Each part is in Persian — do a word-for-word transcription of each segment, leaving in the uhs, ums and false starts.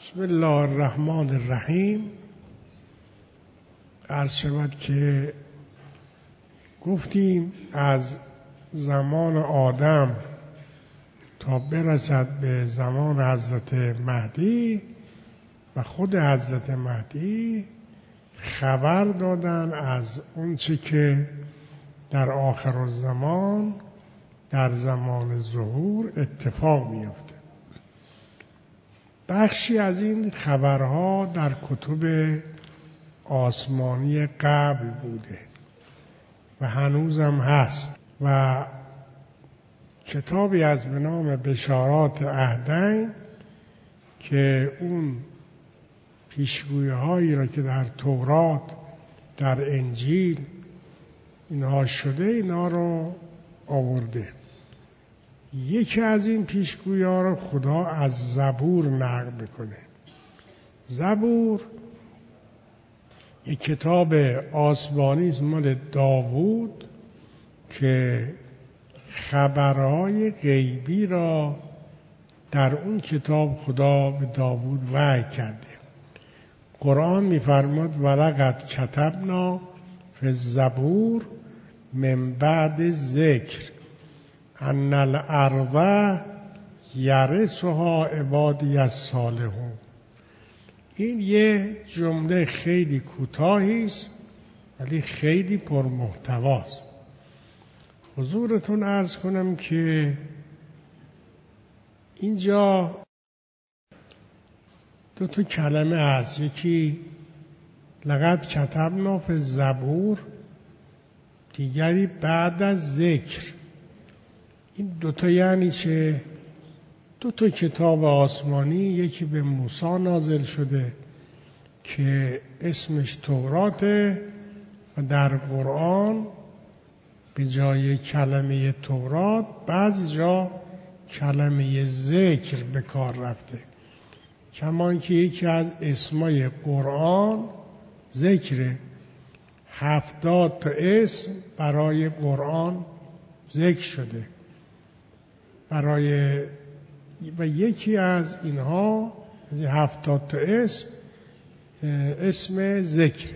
بسم الله الرحمن الرحیم. عرض شود که گفتیم از زمان آدم تا برسد به زمان حضرت مهدی و خود حضرت مهدی خبر دادن از اون چه که در آخر الزمان در زمان ظهور اتفاق میفته. بخشی از این خبرها در کتب آسمانی قبل بوده و هنوزم هست و کتابی از به نام بشارات عهدین که اون پیشگویی هایی را که در تورات در انجیل اینها شده اینا رو آورده. یکی از این پیشگویی ها رو خدا از زبور نقل میکنه. زبور یک کتاب آسمانی است مال داوود که خبرهای غیبی را در اون کتاب خدا به داوود وحی کرده. قرآن می‌فرماد ولقد کتبنا فی الزبور من بعد ذکر ان الارض یرثها عبادی الصالحون. این یه جمله خیلی کوتاهی است ولی خیلی پرمحتواست. حضورتون عرض کنم که اینجا دو تا کلمه هست، یکی لقد کتبنا فی الزبور، دیگری بعد از ذکر. این دوتا یعنی چه؟ دو تا کتاب آسمانی، یکی به موسی نازل شده که اسمش توراته و در قرآن به جای کلمه تورات بعضی جا کلمه ذکر به کار رفته، کما که یکی از اسمای قرآن ذکره. هفتاد تا اسم برای قرآن ذکر شده برای و یکی از اینها از هفتاد تا اسم اسم ذکر.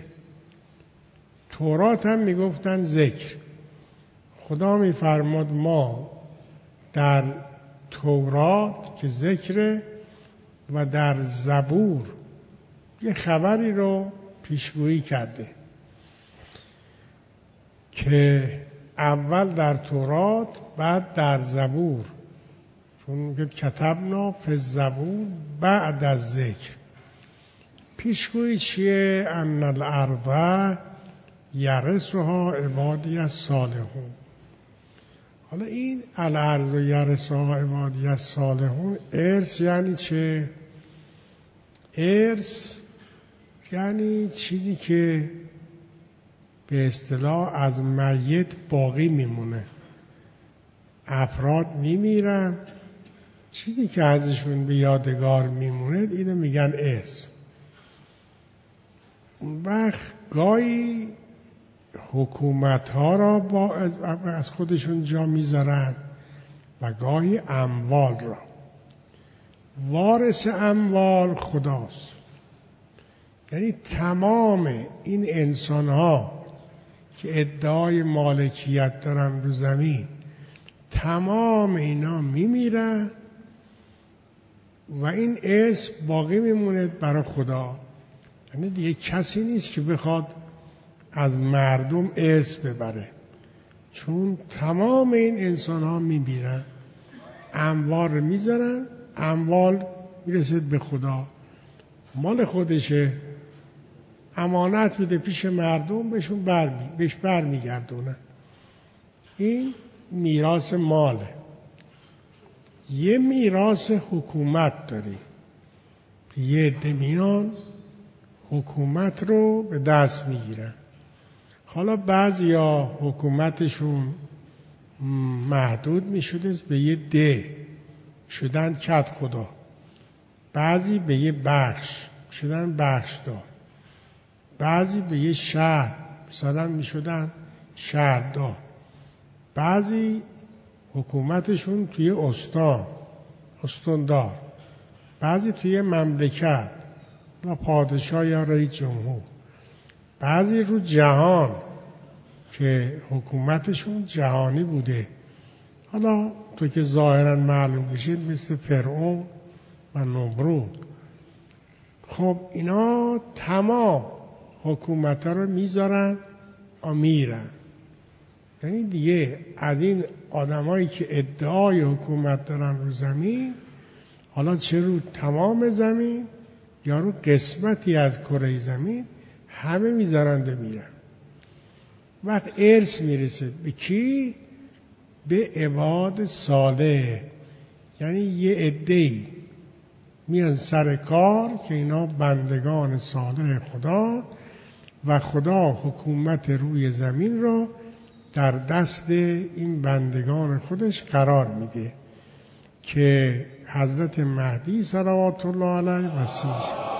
تورات هم میگفتن ذکر. خدا میفرماد ما در تورات که ذکر و در زبور یه خبری رو پیشگویی کرده که اول در تورات بعد در زبور، چون میگه کتبنا فی الزبور بعد از ذکر. پیشگویی چیه؟ ان الارض یرثها عبادی الصالحون. حالا این الارض یرثها عبادی الصالحون، ارث یعنی چه؟ ارث یعنی چیزی که به اصطلاح از میت باقی میمونه. افراد میمیرن، چیزی که ازشون به یادگار میمونه اینو میگن ارث. اون وقت گاهی حکومت ها را با از خودشون جا میذارن و گاهی اموال را. وارث اموال خداست، یعنی تمام این انسان ها که ادعای مالکیت دارن رو زمین، تمام اینا میمیرن و این اسم باقی میمونه برای خدا. یعنی دیگه کسی نیست که بخواد از مردم اسم ببره، چون تمام این انسان ها میمیرن. اموال رو میذارن، اموال میرسید به خدا، مال خودشه، امانت بده پیش مردم، بهشون برمی بهش برمیگردونه. این میراث ماله. یه میراث حکومت داری، یه عده میان حکومت رو به دست میگیرن. حالا بعضیا حکومتشون محدود میشده به یه ده شدن کد خدا، بعضی به یه بخش شدن بخشدار، بعضی به یه شهر مثلا میشدن شهردار، بعضی حکومتشون توی استان استاندار، بعضی توی مملکت و پادشاه یا رئیس جمهور، بعضی رو جهان که حکومتشون جهانی بوده. حالا تو که ظاهرا معلوم بشید مثل فرعون و نمرود. خب اینا تمام حکومت ها رو میذارن و میرن. یعنی دیگه از این آدمایی که ادعای حکومت دارن رو زمین، حالا چه رو تمام زمین یا رو قسمتی از کره زمین، همه میذارند و میرن. وقت ارث میرسه به کی؟ به عباد صالح. یعنی یه عده‌ای میان سر کار که اینا بندگان صالح خدا و خدا حکومت روی زمین رو در دست این بندگان خودش قرار میده که حضرت مهدی صلوات الله علیه و سلم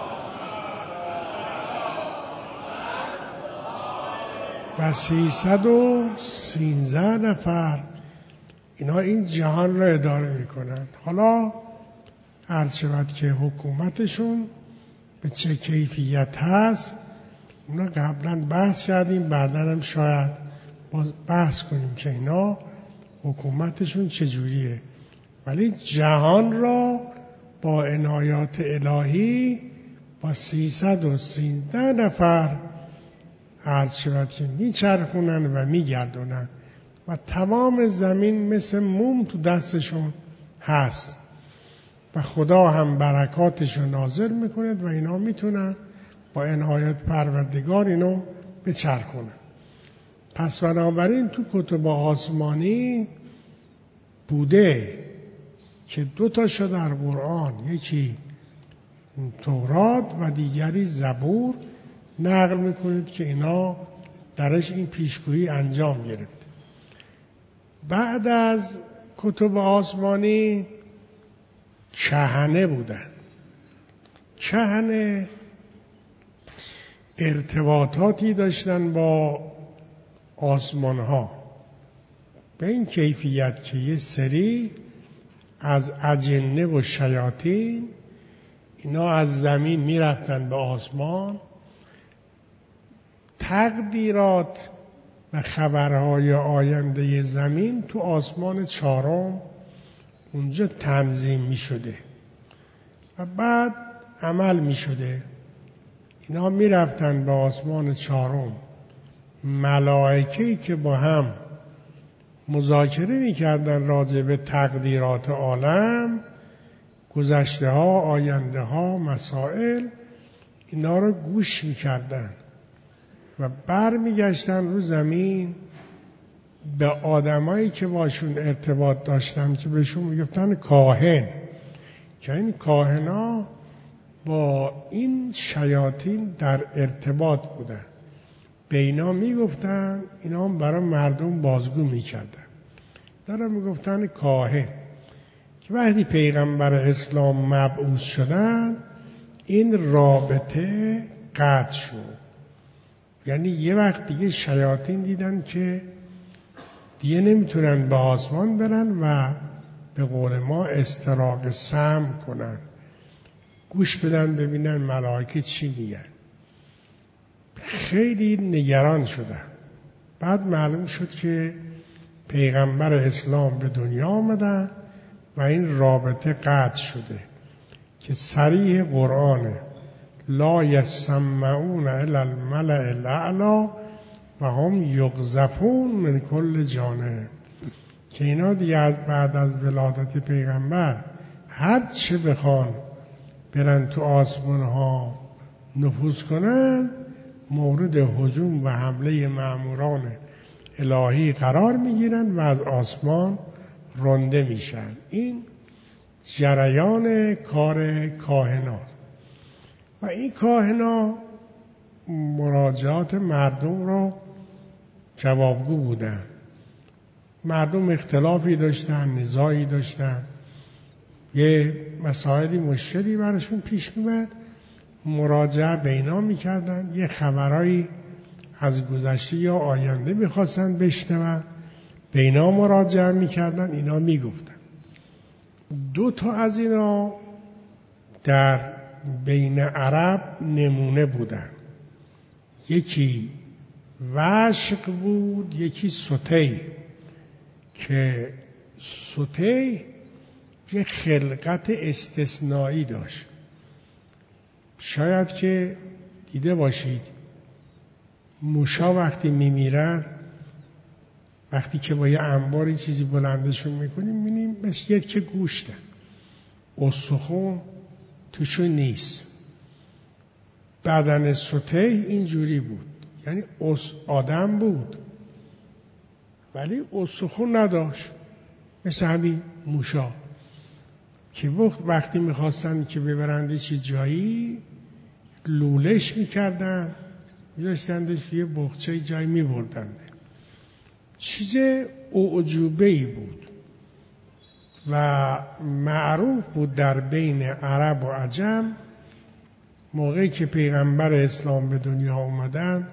و سیصد و سیزده نفر اینا این جهان را اداره میکنند. حالا عرض شود که حکومتشون به چه کیفیت هست اونا قبلا بحث کردیم، بعدا هم شاید باز بحث کنیم که اینا حکومتشون چجوریه. ولی جهان را با عنایات الهی با سیصد و سیزده نفر عرض شود که میچرخونن و میگردونن و تمام زمین مثل موم تو دستشون هست و خدا هم برکاتشو نازل میکنه و اینا میتونن با عنایت پروردگار اینو بچرخونن. پس بنابراین تو کتب آسمانی بوده که دو تا شو در قرآن، یکی تورات و دیگری زبور، نقل میکنید که اینا درش این پیشگویی انجام گرفت. بعد از کتب آسمانی کهنه بودن. کهنه ارتباطاتی داشتن با آسمان ها به این کیفیت که یه سری از اجنه و شیاطین اینا از زمین میرفتن به آسمان، تقدیرات و خبرهای آینده زمین تو آسمان چهارم اونجا تنظیم می شده و بعد عمل می شده. اینا می رفتن به آسمان چهارم، ملائکه‌ای که با هم مذاکره می کردن راجع به تقدیرات عالم، گذشته ها، آینده ها، مسائل، اینا رو گوش می کردن و بر می گشتن رو زمین به آدمایی که باشون ارتباط داشتن که بهشون می گفتن کاهن، که این کاهنا با این شیاطین در ارتباط بودن. به اینا می گفتن، اینا هم برای مردم بازگو می کردن. دارن می گفتن کاهن. که وقتی پیغمبر اسلام مبعوث شدن این رابطه قطع شد. یعنی یه وقت دیگه شیاطین دیدن که دیگه نمیتونن به آسمان برن و به قول ما استراق سمع کنن، گوش بدن ببینن ملائکه چی میگن. خیلی نگران شدن. بعد معلوم شد که پیغمبر اسلام به دنیا آمدن و این رابطه قطع شده که صریح قرآنه لا یسمعون الی الملأ الاعلی و هم یقذفون من کل جانب، که اینا دیگه از بعد از ولادت پیغمبر هر چه بخوان برن تو آسمان ها نفوذ کنن مورد هجوم و حمله مأموران الهی قرار میگیرن و از آسمان رانده میشن. این جریان کار کاهنات و این کاهنا مراجعات مردم رو جوابگو بودن. مردم اختلافی داشتن، نزاعی داشتن، یه مسائلی مشکلی براشون پیش می‌آمد، مراجعه به اینا میکردن، یه خبرایی از گذشته یا آینده میخواستن بشنون، به اینا مراجعه میکردن، اینا میگفتن. دو تا از اینا در بین عرب نمونه بودن. یکی وشق بود، یکی ستی، که ستی یه خلقت استثنایی داشت. شاید که دیده باشید موشا وقتی میمیرن، وقتی که با یه انباری چیزی بلندشون میکنیم میبینیم مثل یک که گوشتن، استخون توشون نیست. بدن ستی اینجوری بود، یعنی آدم بود ولی استخون نداشت، مثل همین موشا که وقتی میخواستن که ببرنده چی جایی لولش میکردن، میداشتندش یه بخچه جایی میبردند. چیز اعجوبه‌ای بود و معروف بود در بین عرب و عجم. موقعی که پیغمبر اسلام به دنیا اومدن،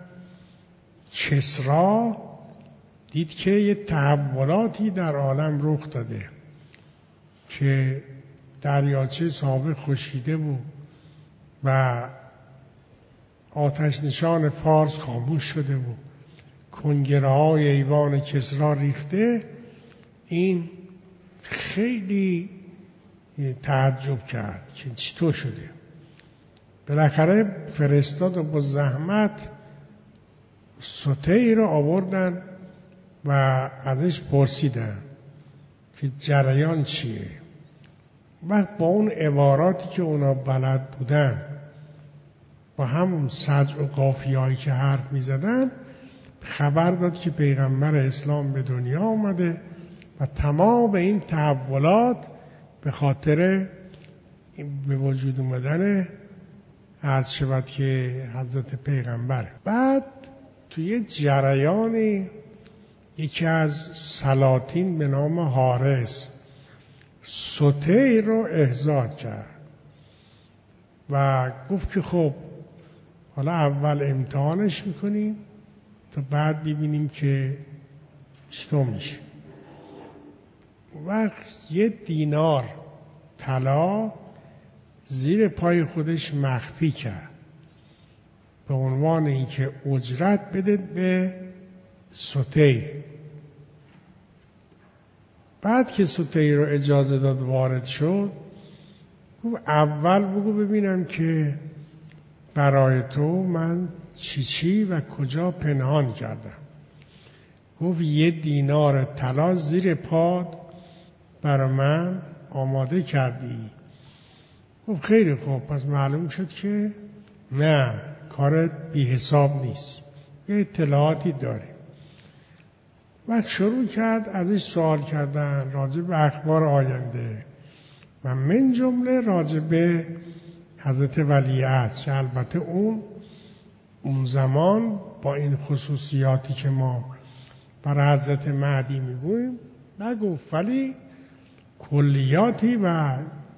کسری دید که یه تحولاتی در عالم رخ داده که دریاچه سابق خشکیده بود و آتش نشان فارس خاموش شده بود، کنگره های ایوان کسری ریخته. این خیلی تعجب کرد که چطور شده. بالاخره فرستاد و با زحمت ستی رو آوردن و ازش پرسیدن که جریان چیه. وقت با اون عباراتی که اونا بلد بودن، با همون سجع و قافیه‌ای که حرف می زدن، خبر داد که پیغمبر اسلام به دنیا آمده و تمام این تحولات به خاطر به وجود اومدن عرض شود که حضرت پیغمبر. بعد توی جریانی یکی از سلاطین به نام حارس ستی رو احضار کرد و گفت که خب حالا اول امتحانش میکنیم تا بعد ببینیم که چطور میشه. وقت یه دینار طلا زیر پای خودش مخفی کرد به عنوان اینکه اجرت بده به ستی. بعد که ستی رو اجازه داد وارد شد، گفت اول بگو ببینم که برای تو من چی چی و کجا پنهان کردم. گفت یه دینار طلا زیر پاد برای من آماده کردی. گفت خیلی خوب، پس معلوم شد که نه، کارت بی حساب نیست، یه اطلاعاتی داری. وقت شروع کرد ازش سوال کردن راجع به اخبار آینده و من جمله راجع به حضرت ولیعصر، که البته اون اون زمان با این خصوصیاتی که ما برای حضرت مهدی میگوییم نگفت، ولی کلیاتی و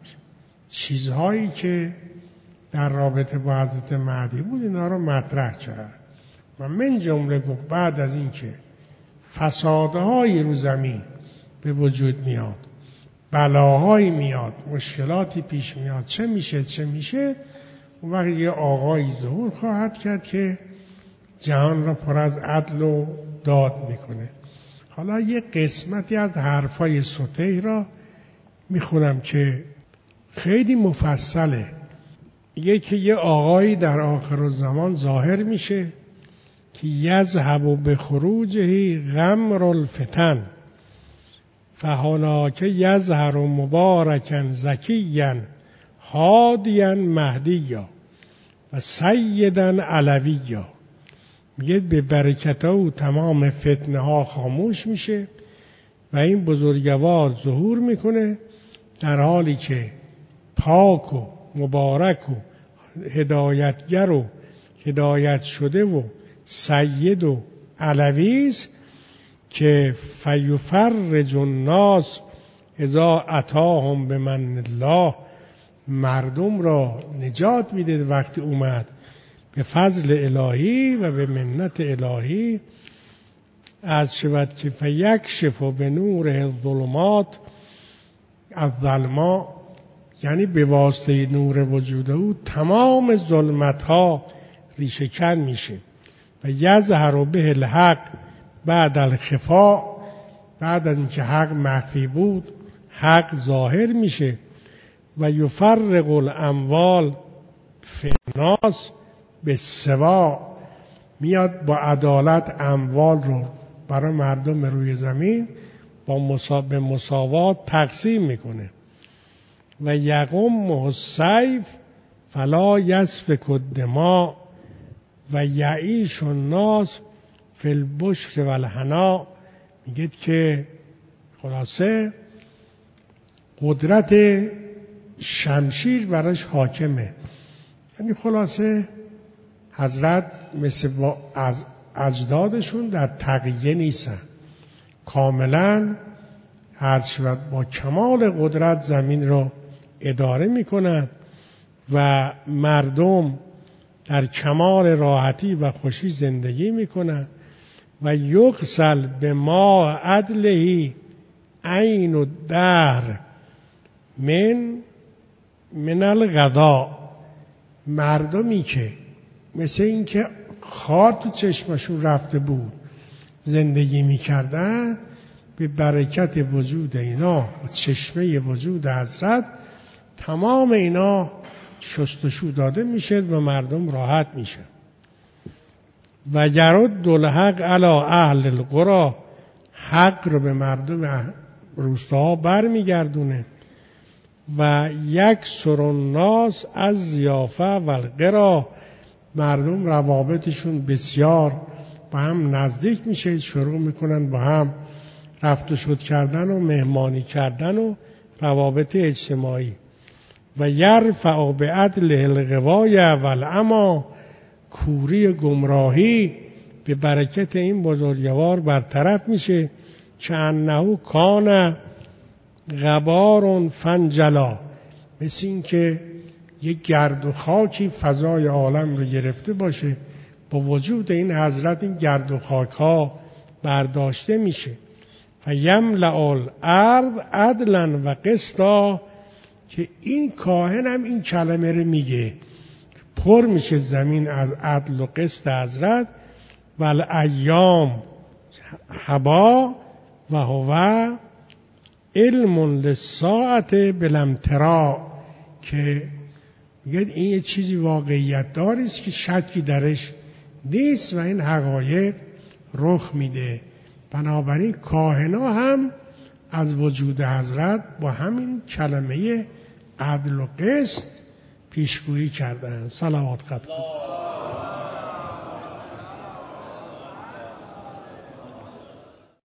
چیزهایی که در رابطه با حضرت مهدی بود اینا رو مطرح کرد و من جمله گفت بعد از این که فسادهای رو زمین به وجود میاد، بلاهایی میاد، مشکلاتی پیش میاد، چه میشه چه میشه، اون وقت یه آقایی ظهور خواهد کرد که جهان را پر از عدل و داد میکنه. حالا یه قسمتی از حرفای ستی را میخونم که خیلی مفصله. میگه که یه آقایی در آخر الزمان ظاهر میشه که یذهب به خروجه غمر الفتن فهناک یظهر مبارکا زکیا هادیا مهدیا و سیدا علویا. میگه به برکت او تمام فتنه ها خاموش میشه و این بزرگوار ظهور میکنه در حالی که پاک و مبارک و هدایتگر و هدایت شده و سید و علویست که فیفرج الناس اذا اتاهم بمن الله، مردم را نجات میده وقتی اومد به فضل الهی و به منت الهی. از شود که فیکشف به نور الظلمات الظلما، یعنی به واسطه نور وجود او تمام ظلمت ها ریشه کن میشه و یظهر به الحق بعد الخفا، بعد از اینکه حق مخفی بود حق ظاهر میشه و یفرق الاموال فی الناس بالسوا، میاد با عدالت اموال رو برای مردم روی زمین با مسا... به مساوات تقسیم میکنه و یقوم السیف فلا یسفک الدماء و یعیش الناس فی البشر و الحنا. میگه که خلاصه قدرت شمشیر براش حاکمه، یعنی خلاصه حضرت مثل با از اجدادشون در تقیه نیستن، کاملا عرض شود با کمال قدرت زمین رو اداره میکنن و مردم در کمال راحتی و خوشی زندگی میکنن و یغسل به ما عدلهی عین الدهر من من الغذا. مردمی که مثل این که خار تو چشمشون رفته بود زندگی میکردن، به برکت وجود اینا و چشمه وجود حضرت تمام اینا شستشو داده میشه و مردم راحت میشه. و یرد الحق علی اهل القرى، حق رو به مردم روستاها بر میگردونه و یکثر الناس از ضیافه و القرا، مردم روابطشون بسیار با هم نزدیک میشه، شروع میکنن با هم رفت و شد کردن و مهمانی کردن و روابط اجتماعی. و یرفع بعدل الغوای و العمی، کوری گمراهی به برکت این بزرگوار برطرف میشه. که انه کان غبار فنجلا، مثل این که یک گرد و خاکی فضای عالم رو گرفته باشه، با وجود این حضرت این گرد و خاک ها برداشته میشه. فیملأ الارض عدلا و قسطا، که این کاهن هم این کلمه رو میگه، پر میشه زمین از عدل و قسط حضرت. و الایام هبا و هو علم للساعة بالامتراء، که میگه این یه چیزی واقعیت داری است که شکی درش نیست و این حقایق رخ میده. بنابراین کاهنا هم از وجود حضرت با همین کلمه عدل و قسط پیشگویی کردن. صلوات خط کن.